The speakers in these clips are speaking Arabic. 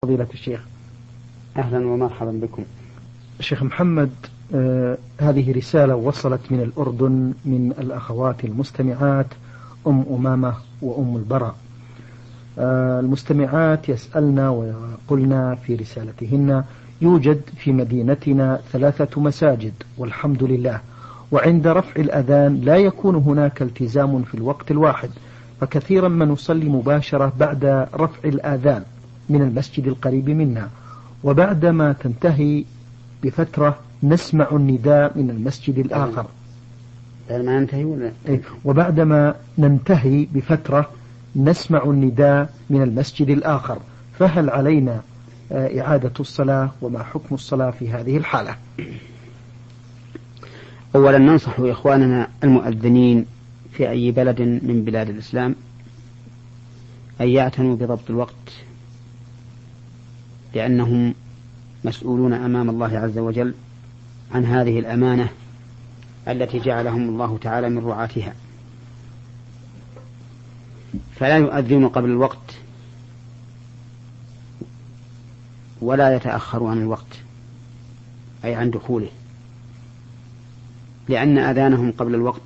فضيلة الشيخ. أهلا ومرحبا بكم. الشيخ محمد، هذه رسالة وصلت من الأردن من الأخوات المستمعات أم أمامة وأم البراء. المستمعات يسألنا ويقولنا في رسالتهن: يوجد في مدينتنا 3 مساجد والحمد لله، وعند رفع الأذان لا يكون هناك التزام في الوقت الواحد، فكثيرا ما نصلي مباشرة بعد رفع الآذان من المسجد القريب منا، وبعدما تنتهي بفترة نسمع النداء من المسجد الآخر. وبعدما ننتهي بفترة نسمع النداء من المسجد الآخر، فهل علينا إعادة الصلاة، وما حكم الصلاة في هذه الحالة؟ أولا ننصح إخواننا المؤذنين في أي بلد من بلاد الإسلام أن يعتنوا بضبط الوقت، لأنهم مسؤولون أمام الله عز وجل عن هذه الأمانة التي جعلهم الله تعالى من رعاتها، فلا يؤذن قبل الوقت ولا يتأخر عن الوقت أي عن دخوله، لأن أذانهم قبل الوقت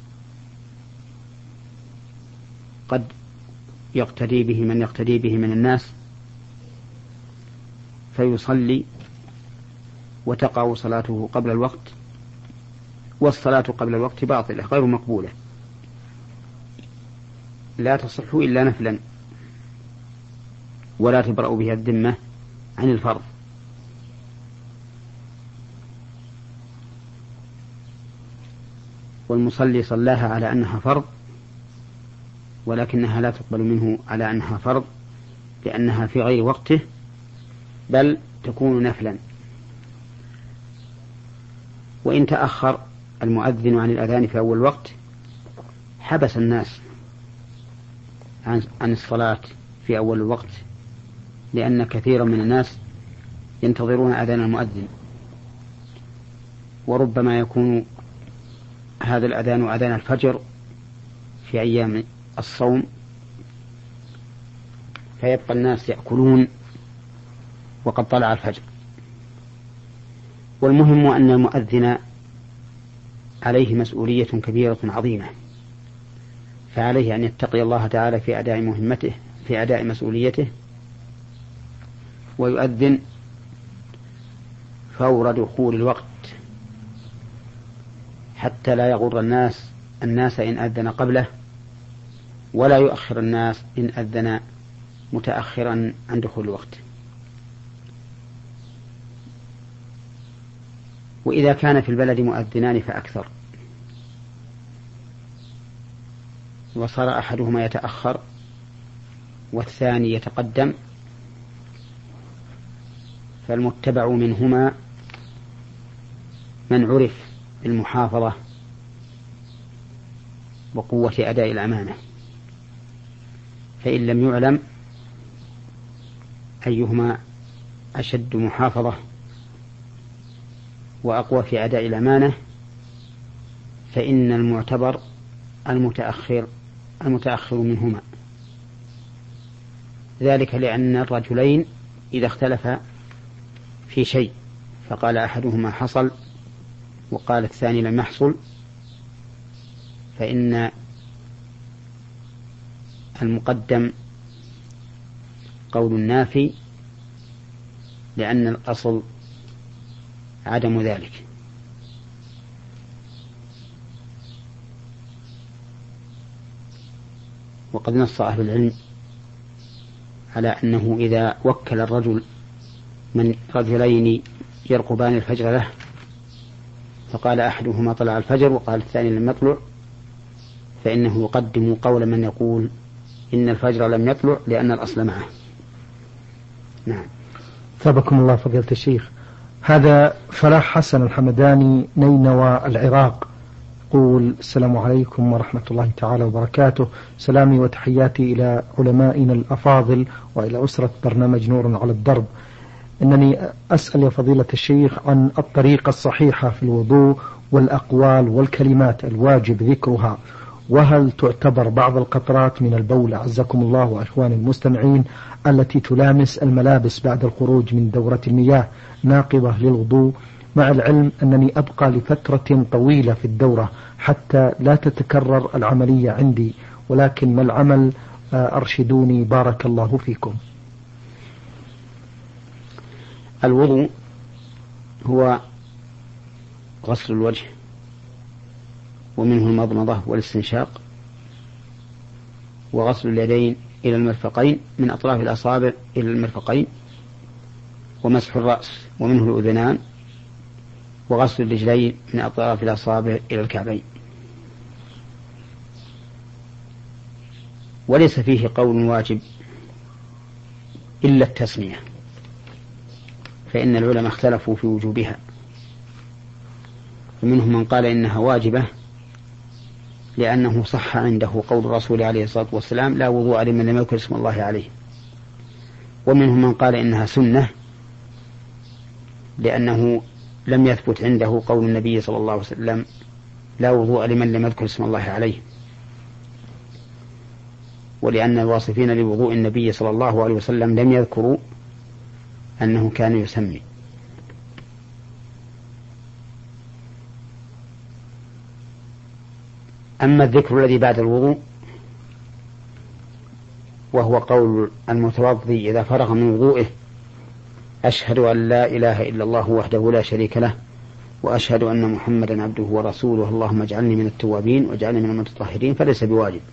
قد يقتدي به من يقتدي به من الناس فيصلي وتقع صلاته قبل الوقت، والصلاة قبل الوقت باطلة غير مقبولة، لا تصح إلا نفلا، ولا تبرأ بها الذمة عن الفرض. والمصلي صلاها على أنها فرض، ولكنها لا تقبل منه على أنها فرض، لأنها في غير وقته، بل تكون نفلا. وإن تأخر المؤذن عن الأذان في أول وقت حبس الناس عن الصلاة في أول الوقت، لأن كثيرا من الناس ينتظرون أذان المؤذن، وربما يكون هذا الأذان أذان الفجر في أيام الصوم، فيبقى الناس يأكلون وقد طلع الفجر. والمهم أن المؤذن عليه مسؤولية كبيرة عظيمة، فعليه أن يتقي الله تعالى في أداء مهمته، في أداء مسؤوليته، ويؤذن فور دخول الوقت حتى لا يغر الناس إن أذن قبله، ولا يؤخر الناس إن أذن متأخرا عن دخول الوقت. وإذا كان في البلد مؤذنان فأكثر، وصار أحدهما يتأخر والثاني يتقدم، فالمتبع منهما من عرف بالمحافظة وقوة أداء الأمانة، فإن لم يعلم أيهما أشد محافظة وأقوى في أداء الأمانة، فإن المعتبر المتأخر منهما، ذلك لأن الرجلين إذا اختلفا في شيء فقال أحدهما حصل وقال الثاني لم يحصل، فإن المقدم قول النافي، لأن الأصل عدم ذلك. وقد نص أهل العلم على أنه إذا وكل الرجل من رجلين يرقبان الفجر له، فقال أحدهما طلع الفجر وقال الثاني لم يطلع، فإنه يقدم قول من يقول إن الفجر لم يطلع لأن الأصل معه. نعم. ثابكم الله فضيلة الشيخ. هذا فلاح حسن الحمداني نينوى العراق، يقول: السلام عليكم ورحمة الله تعالى وبركاته، سلامي وتحياتي إلى علمائنا الأفاضل وإلى أسرة برنامج نور على الدرب. إنني أسأل يا فضيلة الشيخ عن الطريقة الصحيحة في الوضوء والأقوال والكلمات الواجب ذكرها، وهل تعتبر بعض القطرات من البول أعزكم الله وأخواني المستمعين التي تلامس الملابس بعد الخروج من دورة المياه ناقضة للوضوء، مع العلم أنني أبقى لفترة طويلة في الدورة حتى لا تتكرر العملية عندي، ولكن ما العمل؟ أرشدوني بارك الله فيكم. الوضوء هو غسل الوجه ومنه المضمضة والاستنشاق، وغسل اليدين إلى المرفقين من أطراف الأصابع إلى المرفقين، ومسح الرأس ومنه الأذنان، وغسل الرجلين من أطراف الأصابع إلى الكعبين. وليس فيه قول واجب إلا التسمية، فإن العلماء اختلفوا في وجوبها، فمنهم من قال إنها واجبة لأنه صح عنده قول الرسول عليه الصلاة والسلام: لا وضوء لمن لم يذكر اسم الله عليه. ومنهم من قال إنها سنة لأنه لم يثبت عنده قول النبي صلى الله عليه وسلم: لا وضوء لمن لم يذكر اسم الله عليه، ولأن الواصفين لوضوء النبي صلى الله عليه وسلم لم يذكروا أنه كان يسمي. أما الذكر الذي بعد الوضوء وهو قول المتوضي إذا فرغ من وضوئه: أشهد أن لا إله إلا الله وحده لا شريك له، وأشهد أن محمدا عبده ورسوله، اللهم اجعلني من التوابين واجعلني من المتطهرين، فليس بواجب.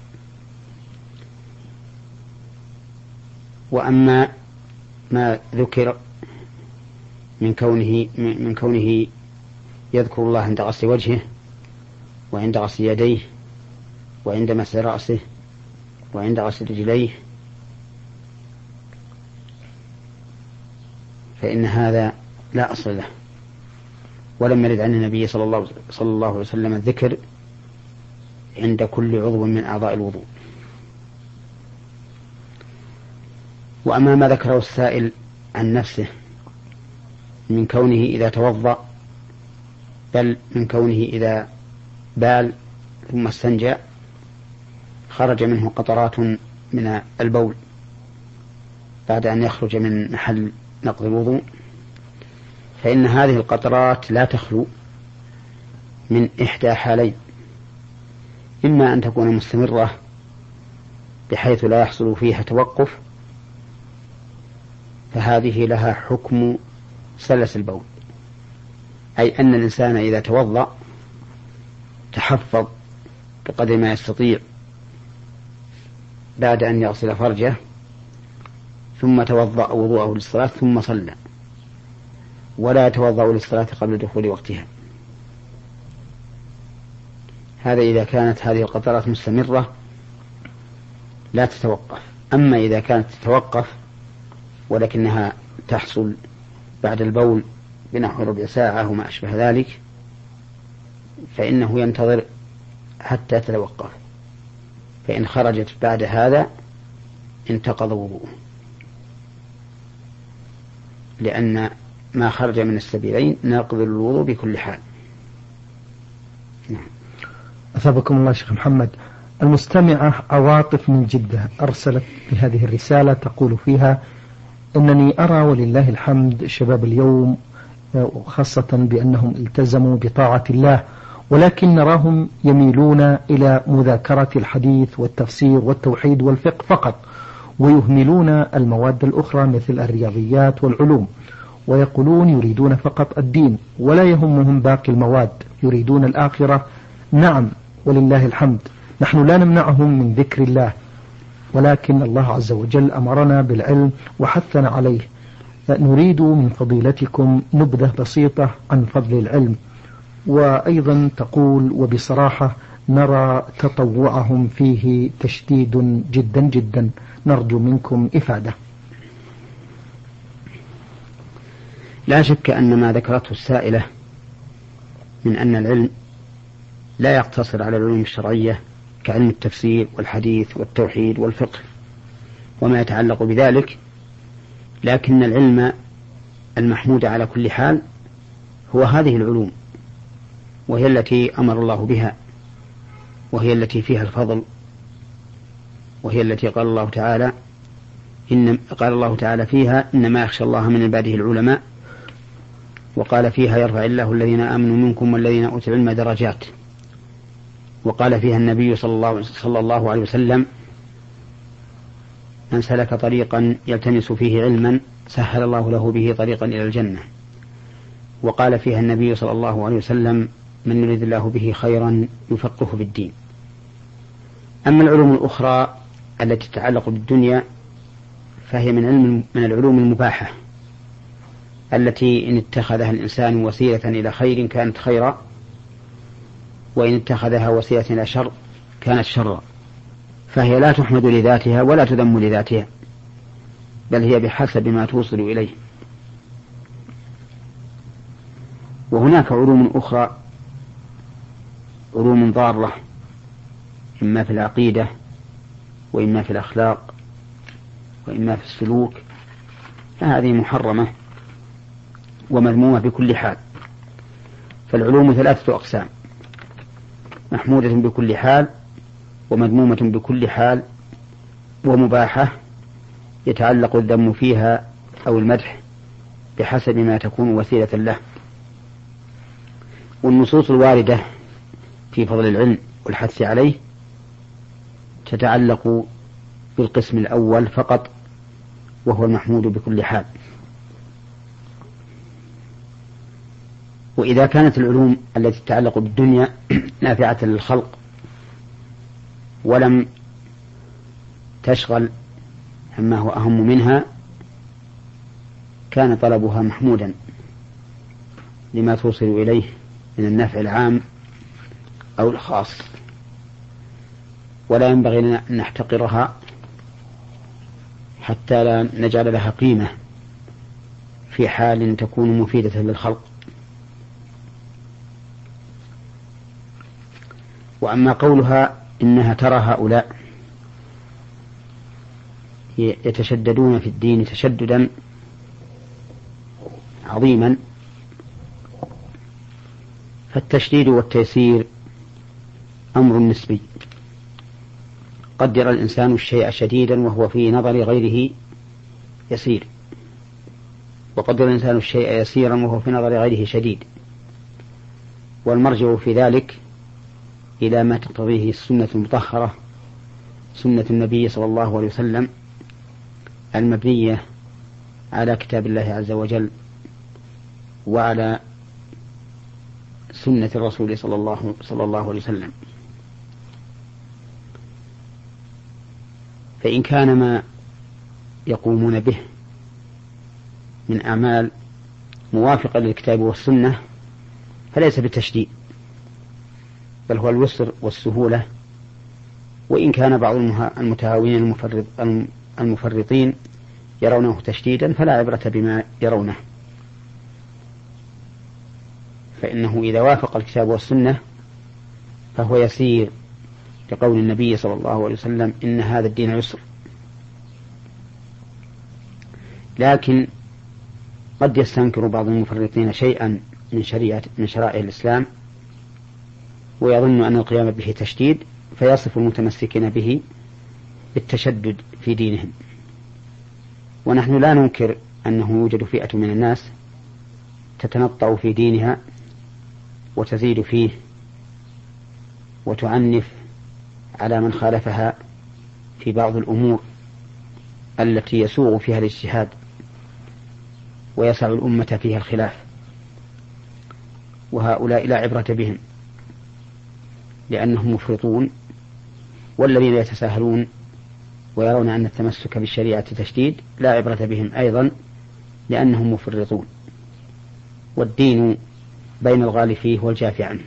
وأما ما ذكر من كونه يذكر الله عند غسل وجهه وعند غسل يديه وعند مسح رأسه وعند غسل رجليه، فإن هذا لا أصل له، ولم يرد عن النبي صلى الله عليه وسلم الذكر عند كل عضو من أعضاء الوضوء. وأما ما ذكره السائل عن نفسه من كونه إذا توضأ، بل من كونه إذا بال ثم استنجى خرج منه قطرات من البول بعد أن يخرج من محل نقض الوضوء، فإن هذه القطرات لا تخلو من إحدى حالين: إما أن تكون مستمرة بحيث لا يحصل فيها توقف، فهذه لها حكم سلس البول، أي أن الإنسان إذا توضأ تحفظ بقدر ما يستطيع بعد أن يغسل فرجه، ثم توضأ وضوءه للصلاة ثم صلى، ولا يتوضأ للصلاة قبل دخول وقتها. هذا إذا كانت هذه القطرات مستمرة لا تتوقف. أما إذا كانت تتوقف ولكنها تحصل بعد البول بنحو ربع ساعة وما أشبه ذلك، فإنه ينتظر حتى تتوقف، فإن خرجت بعد هذا انتقض وضوءه، لأن ما خرج من السبيلين ناقض الوضوء بكل حال. نعم. أثابكم الله شيخ محمد. المستمعة عواطف من جدة أرسلت بهذه الرسالة تقول فيها: إنني أرى ولله الحمد شباب اليوم خاصة بأنهم التزموا بطاعة الله، ولكن نراهم يميلون إلى مذاكرة الحديث والتفسير والتوحيد والفقه فقط، ويهملون المواد الأخرى مثل الرياضيات والعلوم، ويقولون يريدون فقط الدين ولا يهمهم باقي المواد، يريدون الآخرة. نعم ولله الحمد، نحن لا نمنعهم من ذكر الله، ولكن الله عز وجل أمرنا بالعلم وحثنا عليه. نريد من فضيلتكم نبذة بسيطة عن فضل العلم. وأيضا تقول: وبصراحة نرى تطوعهم فيه تشديد جدا جدا، نرجو منكم إفادة. لا شك أن ما ذكرته السائلة من أن العلم لا يقتصر على العلوم الشرعية كعلم التفسير والحديث والتوحيد والفقه وما يتعلق بذلك، لكن العلم المحمود على كل حال هو هذه العلوم، وهي التي أمر الله بها، وهي التي فيها الفضل، وهي التي قال الله تعالى فيها إنما يخشى الله من عباده العلماء، وقال فيها يرفع الله الذين آمنوا منكم والذين أوتوا العلم درجات، وقال فيها النبي صلى الله عليه وسلم من سلك طريقا يلتمس فيه علما سهل الله له به طريقا إلى الجنة، وقال فيها النبي صلى الله عليه وسلم من يريد الله به خيرا يفقهه في الدين. أما العلوم الأخرى التي تتعلق بالدنيا فهي من العلوم المباحة التي إن اتخذها الإنسان وسيلة إلى خير كانت خيرا، وإن اتخذها وسيلة إلى شر كانت شرا، فهي لا تحمد لذاتها ولا تذم لذاتها، بل هي بحسب ما توصل إليه. وهناك علوم أخرى، علوم ضارة، إما في العقيدة وإما في الأخلاق وإما في السلوك، فهذه محرمة ومذمومة بكل حال. فالعلوم 3 أقسام: محمودة بكل حال، ومذمومة بكل حال، ومباحة يتعلق الذم فيها أو المدح بحسب ما تكون وسيلة له. والنصوص الواردة في فضل العلم والحث عليه تتعلق بالقسم الأول فقط، وهو المحمود بكل حال. وإذا كانت العلوم التي تتعلق بالدنيا نافعة للخلق ولم تشغل عما هو أهم منها كان طلبها محمودا لما توصل إليه من النفع العام أو الخاص، ولا ينبغي لنا أن نحتقرها حتى لا نجعل لها قيمة في حال تكون مفيدة للخلق. وأما قولها إنها ترى هؤلاء يتشددون في الدين تشددا عظيما، فالتشديد والتيسير أمر نسبي. قد يرى الإنسان الشيء شديدا وهو في نظر غيره يسير، وقد يرى الإنسان الشيء يسيرا وهو في نظر غيره شديد، والمرجع في ذلك إلى ما تقتضيه السنة المطهرة، سنة النبي صلى الله عليه وسلم المبنية على كتاب الله عز وجل وعلى سنة الرسول صلى الله عليه وسلم. فإن كان ما يقومون به من أعمال موافقة للكتاب والسنة فليس بتشديد، بل هو اليسر والسهولة. وإن كان بعض المتهاونين المفرطين يرونه تشديدا فلا عبرة بما يرونه، فإنه إذا وافق الكتاب والسنة فهو يسير، لقول النبي صلى الله عليه وسلم إن هذا الدين يسر. لكن قد يستنكر بعض المفرطين شيئا من شرائع الإسلام ويظن أن القيام به تشديد، فيصف المتمسكين به بالتشدد في دينهم. ونحن لا ننكر أنه يوجد فئة من الناس تتنطع في دينها وتزيد فيه وتعنف على من خالفها في بعض الأمور التي يسوغ فيها الاجتهاد ويسع الأمة فيها الخلاف، وهؤلاء لا عبرة بهم لأنهم مفرطون. والذين يتساهلون ويرون أن التمسك بالشريعة تشديد لا عبرة بهم أيضا لأنهم مفرطون، والدين بين الغالي فيه والجافي عنه.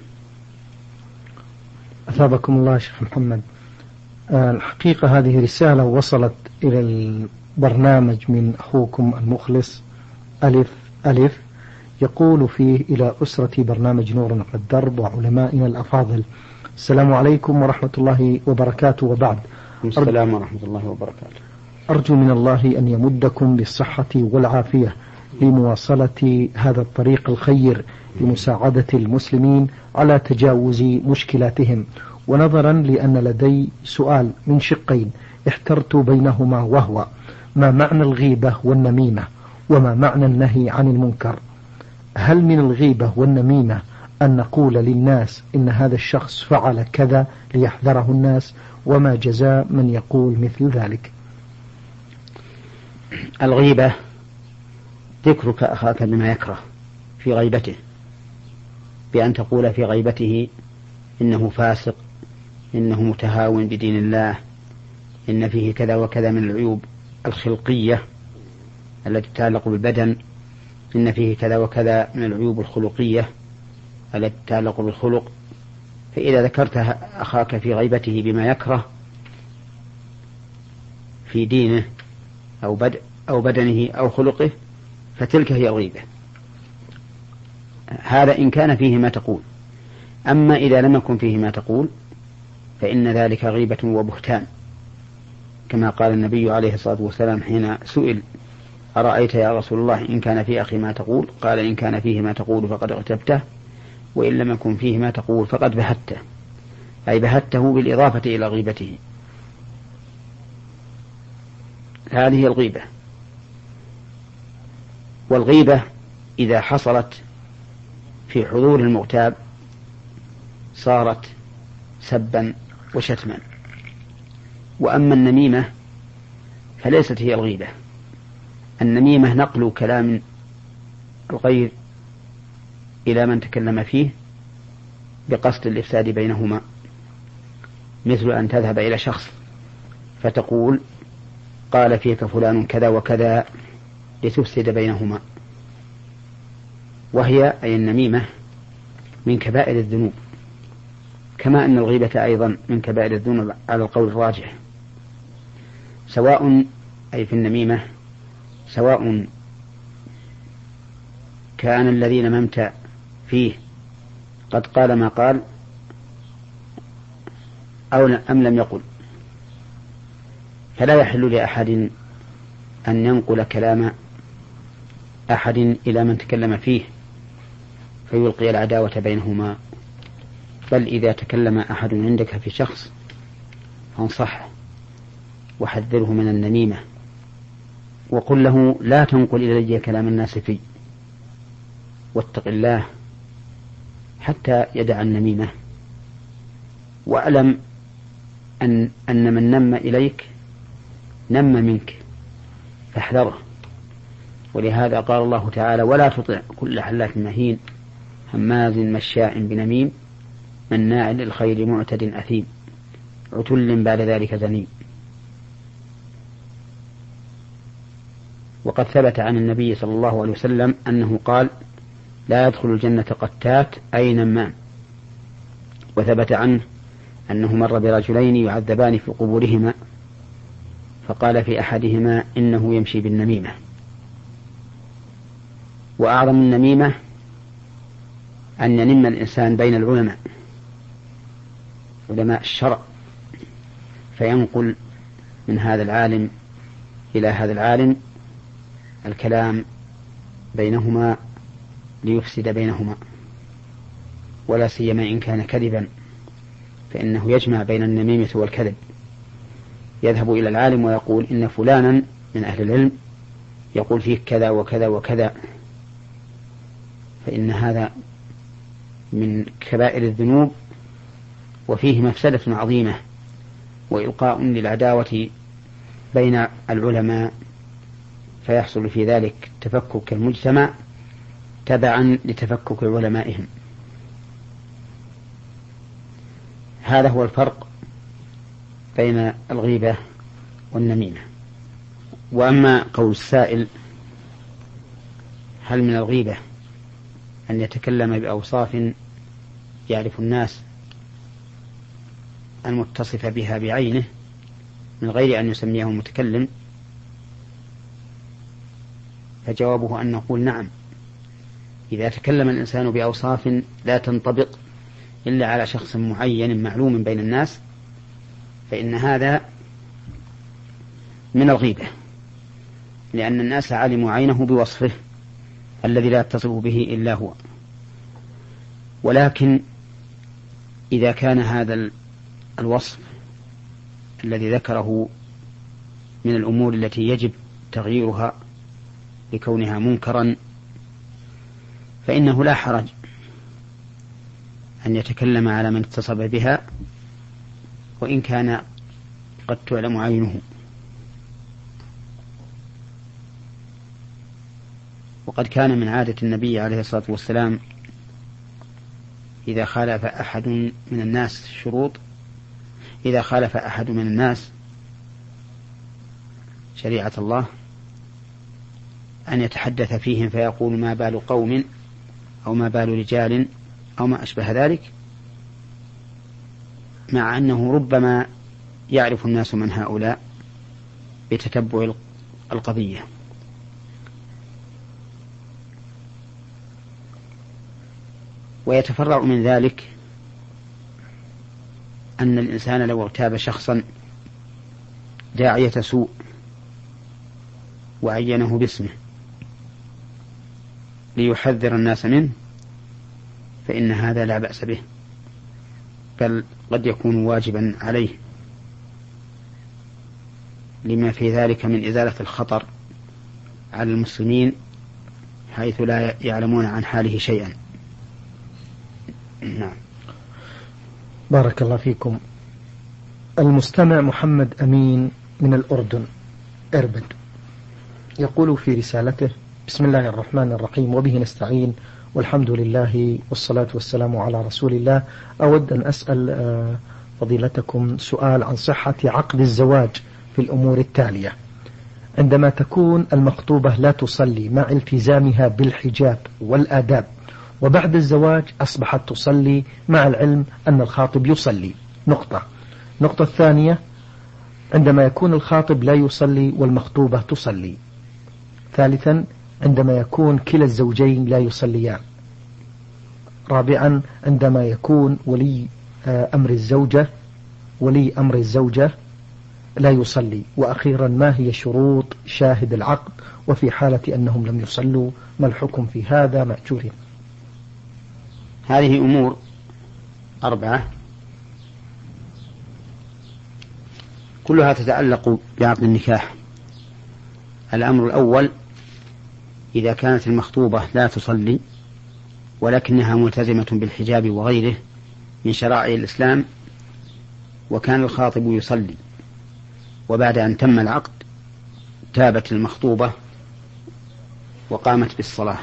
أثابكم الله شيخ محمد. الحقيقة هذه رسالة وصلت إلى البرنامج من أخوكم المخلص ألف يقول فيه: إلى أسرة برنامج نور على الدرب وعلمائنا الأفاضل، السلام عليكم ورحمة الله وبركاته. وبعد. السلام ورحمة الله وبركاته. أرجو من الله أن يمدكم بالصحة والعافية لمواصلة هذا الطريق الخير لمساعدة المسلمين على تجاوز مشكلاتهم ونظرا لأن لدي سؤال من شقين احترت بينهما، وهو ما معنى الغيبة والنميمة، وما معنى النهي عن المنكر؟ هل من الغيبة والنميمة أن نقول للناس إن هذا الشخص فعل كذا ليحذره الناس، وما جزاء من يقول مثل ذلك؟ الغيبة ذكرك أخاك بما يكره في غيبته، بأن تقول في غيبته إنه فاسق، إنه متهاون بدين الله، إن فيه كذا وكذا من العيوب الخلقية التي تتعلق بالبدن، إن فيه كذا وكذا من العيوب الخلقية التي تتعلق بالخلق. فإذا ذكرت أخاك في غيبته بما يكره في دينه أو بدنه أو خلقه فتلك هي الغيبة. هذا إن كان فيه ما تقول. أما إذا لم يكن فيه ما تقول فإن ذلك غيبة وبهتان، كما قال النبي عليه الصلاة والسلام حين سئل: أرأيت يا رسول الله إن كان في أخي ما تقول؟ قال: إن كان فيه ما تقول فقد اغتبته، وإن لم يكن فيه ما تقول فقد بهته، أي بهته بالإضافة إلى غيبته. هذه الغيبة. والغيبة إذا حصلت في حضور المغتاب صارت سبا وشتما. وأما النميمة فليست هي الغيبة. النميمة نقل كلام الغير إلى من تكلم فيه بقصد الإفساد بينهما، مثل أن تذهب إلى شخص فتقول: قال فيك فلان كذا وكذا، لتفسد بينهما. وهي أي النميمة من كبائر الذنوب، كما أن الغيبة أيضا من كبائر الذنوب على القول الراجح. سواء أي في النميمة سواء كان الذي نممت فيه قد قال ما قال أم لم يقل، فلا يحل لأحد أن ينقل كلام أحد إلى من تكلم فيه فيلقي العداوة بينهما. بل إذا تكلم أحد عندك في شخص فانصحه وحذره من النميمة، وقل له: لا تنقل إلي كلام الناس فيه، واتق الله حتى يدع النميمة. وأعلم أن من نم إليك نم منك، فاحذره. ولهذا قال الله تعالى: ولا تطع كل حلاف مهين هماز مشاء بنميم مناع للخير معتد أثيم عتل بعد ذلك زنيم. وقد ثبت عن النبي صلى الله عليه وسلم أنه قال: لا يدخل الجنة قتات أي نمام. وثبت عنه أنه مر برجلين يعذبان في قبورهما فقال في أحدهما: إنه يمشي بالنميمة. وأعظم النميمة أن ينم الإنسان بين العلماء، علماء الشرع، فينقل من هذا العالم إلى هذا العالم الكلام بينهما ليفسد بينهما، ولا سيما إن كان كذبا، فإنه يجمع بين النميمة والكذب. يذهب إلى العالم ويقول: إن فلانا من أهل العلم يقول فيك كذا وكذا وكذا، فإن هذا من كبائر الذنوب وفيه مفسدة عظيمة وإلقاء للعداوة بين العلماء، فيحصل في ذلك تفكك المجتمع تبعا لتفكك علمائهم. هذا هو الفرق بين الغيبة والنميمة. وأما قول السائل: هل من الغيبة أن يتكلم بأوصاف يعرف الناس المتصفة بها بعينه من غير أن يسميه المتكلم؟ فجوابه أن نقول: نعم، إذا تكلم الإنسان بأوصاف لا تنطبق إلا على شخص معين معلوم بين الناس فإن هذا من الغيبة، لأن الناس علموا عينه بوصفه الذي لا يتصف به إلا هو. ولكن إذا كان هذا الوصف الذي ذكره من الأمور التي يجب تغييرها لكونها منكرا، فإنه لا حرج أن يتكلم على من اتصف بها وإن كان قد تعلم عينه. وقد كان من عادة النبي عليه الصلاة والسلام إذا خالف أحد من الناس إذا خالف أحد من الناس شريعة الله أن يتحدث فيهم فيقول ما بال قوم أو ما بال رجال أو ما أشبه ذلك، مع أنه ربما يعرف الناس من هؤلاء بتتبع القضية. ويتفرع من ذلك أن الإنسان لو اغتاب شخصا داعية سوء وعينه باسمه ليحذر الناس منه فإن هذا لا بأس به، بل قد يكون واجبا عليه لما في ذلك من إزالة الخطر على المسلمين حيث لا يعلمون عن حاله شيئا. نعم. بارك الله فيكم. المستمع محمد أمين من الأردن إربد يقول في رسالته: بسم الله الرحمن الرحيم وبه نستعين والحمد لله والصلاة والسلام على رسول الله. أود أن أسأل فضيلتكم سؤال عن صحة عقد الزواج في الأمور التالية: عندما تكون المخطوبة لا تصلي مع التزامها بالحجاب والآداب، وبعد الزواج أصبحت تصلي مع العلم أن الخاطب يصلي. نقطة الثانية: عندما يكون الخاطب لا يصلي والمخطوبة تصلي. ثالثا: عندما يكون كلا الزوجين لا يصليان. رابعا: عندما يكون ولي أمر الزوجة لا يصلي. وأخيرا: ما هي شروط شاهد العقد؟ وفي حالة أنهم لم يصلوا ما الحكم في هذا مأجورين؟ هذه أمور 4 كلها تتعلق بعقد النكاح. الأمر الأول: إذا كانت المخطوبة لا تصلي ولكنها ملتزمة بالحجاب وغيره من شرائع الإسلام، وكان الخاطب يصلي، وبعد أن تم العقد تابت المخطوبة وقامت بالصلاة.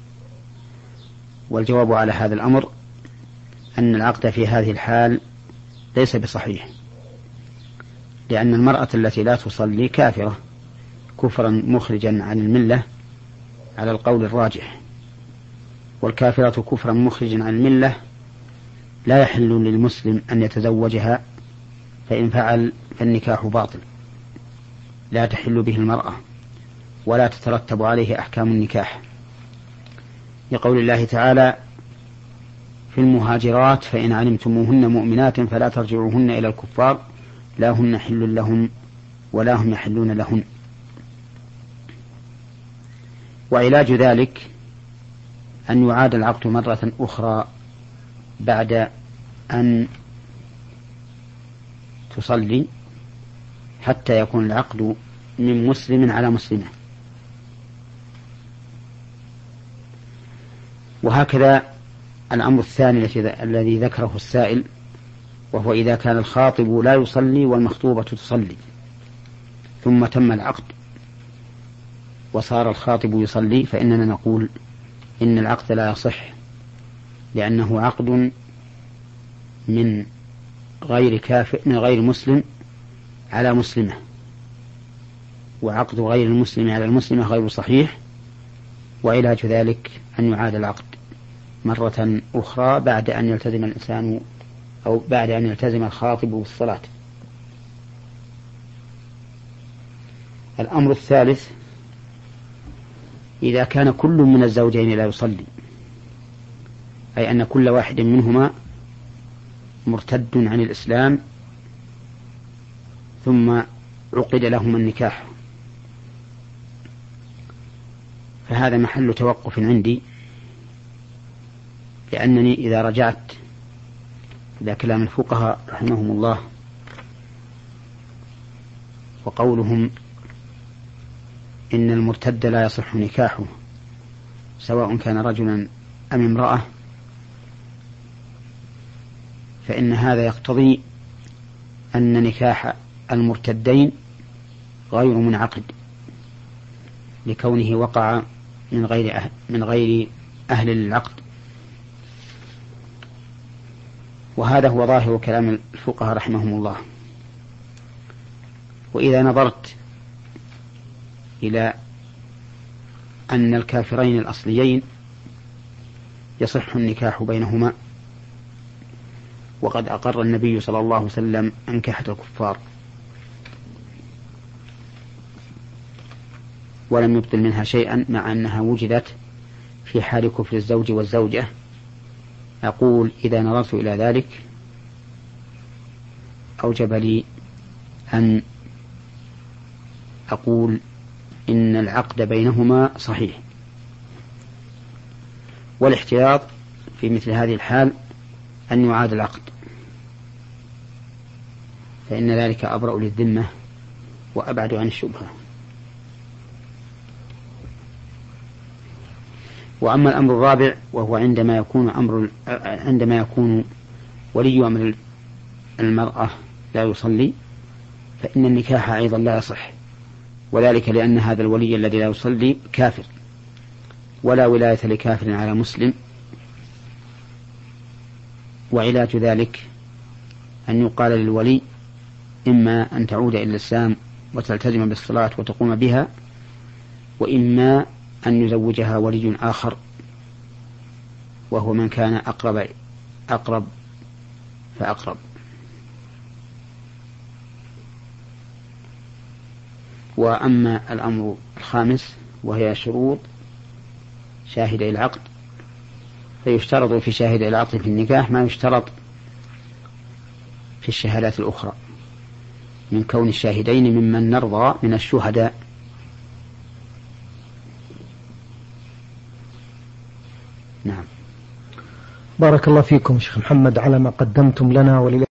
والجواب على هذا الأمر أن العقد في هذه الحال ليس بصحيح، لأن المرأة التي لا تصلي كافرة كفرا مخرجا عن الملة على القول الراجح، والكافرة كفرا مخرجا عن الملة لا يحل للمسلم أن يتزوجها، فإن فعل فالنكاح باطل لا تحل به المرأة ولا تترتب عليه أحكام النكاح، لقول الله تعالى: في المهاجرات فإن علمتموهن مؤمنات فلا ترجعوهن إلى الكفار لا هن حل لهم ولا هم يحلون لهن. وعلاج ذلك أن يعاد العقد مرة أخرى بعد أن تصلي حتى يكون العقد من مسلم على مسلمة. وهكذا الأمر الثاني الذي ذكره السائل، وهو إذا كان الخاطب لا يصلي والمخطوبة تصلي ثم تم العقد وصار الخاطب يصلي، فإننا نقول إن العقد لا يصح، لأنه عقد من غير مسلم على مسلمة، وعقد غير المسلم على المسلمة غير صحيح. وعلاج ذلك أن يعاد العقد مرة أخرى بعد أن يلتزم الإنسان أو بعد أن يلتزم الخاطب بالصلاة. الأمر الثالث: إذا كان كل من الزوجين لا يصلي، أي أن كل واحد منهما مرتد عن الإسلام ثم عقد لهما النكاح، فهذا محل توقف عندي، لأنني إذا رجعت إلى كلام الفقهاء رحمهم الله وقولهم إن المرتد لا يصح نكاحه سواء كان رجلا أم امرأة، فإن هذا يقتضي أن نكاح المرتدين غير منعقد لكونه وقع من غير أهل العقد. وهذا هو ظاهر كلام الفقهاء رحمهم الله. وإذا نظرت إلى أن الكافرين الأصليين يصح النكاح بينهما، وقد أقر النبي صلى الله عليه وسلم أنكحة الكفار ولم يبطل منها شيئا مع أنها وجدت في حال كفر الزوج والزوجة، أقول إذا نظرت إلى ذلك أوجب لي أن أقول إن العقد بينهما صحيح، والاحتياط في مثل هذه الحال أن يعاد العقد، فإن ذلك أبرأ للذمة وأبعد عن الشبهة. وأما الأمر الرابع وهو عندما يكون ولي أمر المرأة لا يصلي، فإن النكاح أيضا لا يصح، وذلك لأن هذا الولي الذي لا يصلي كافر، ولا ولاية لكافر على مسلم. وعلاج ذلك أن يقال للولي إما أن تعود إلى الإسلام وتلتزم بالصلاة وتقوم بها، وإما أن يزوجها ولي آخر وهو من كان أقرب فأقرب. وأما الأمر الخامس وهي شروط شاهدي العقد، فيشترط في شاهدي العقد في النكاح ما يشترط في الشهادات الأخرى من كون الشاهدين ممن نرضى من الشهداء. نعم. بارك الله فيكم شيخ محمد على ما قدمتم لنا ولله